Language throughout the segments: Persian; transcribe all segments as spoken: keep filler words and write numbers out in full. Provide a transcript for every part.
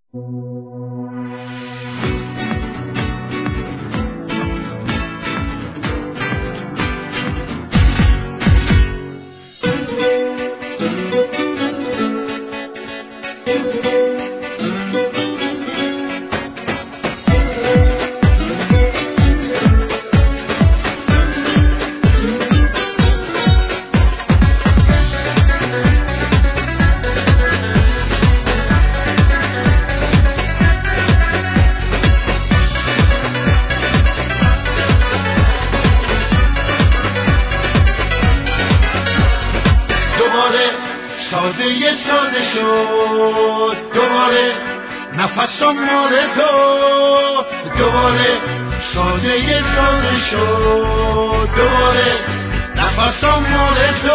ساده ساده شد دوباره نفسم مال تو، دوباره ساده ساده شد دوباره نفسم مال تو.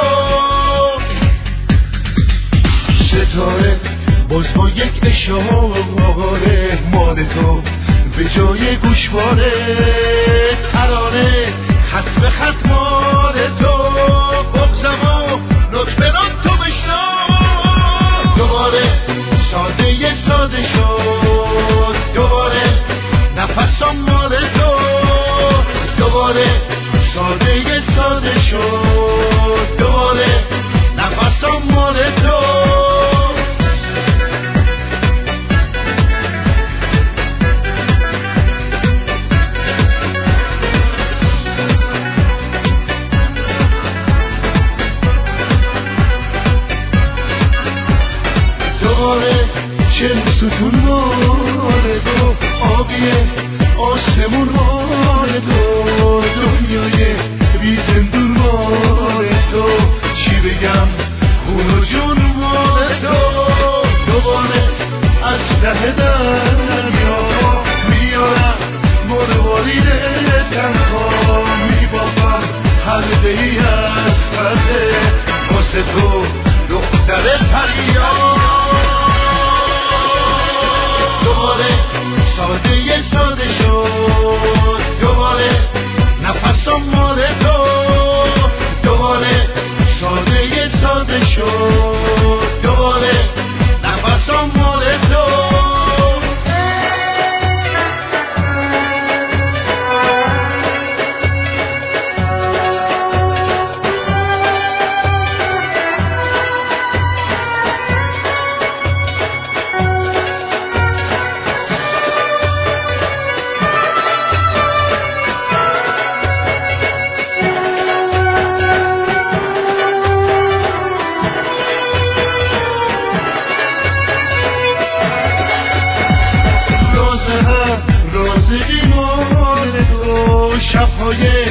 ستاره باز با یک اشاره مال تو به جای گوشواره، ترانه خط به خط مال تو، بغضم و لطف تو بشنو. دوباره ساده ساده شد دوباره نفسم مال تو، دوباره ساده ساده شد دوباره نفسم مال تو. چه ستون مال تو، آبیه آسمون مال تو، دنیای بی زندون مال تو، چی بگم خون و جون مال تو. دوباره از ته دریا میارم مروارید تنها، میبافم حلقه‌ای از خطه واسه تو دختر پریان. دوباره ساده ساده شد دوباره نفسم مال تو، دوباره ساده ساده شد دوباره نفسم مال تو. شب‌های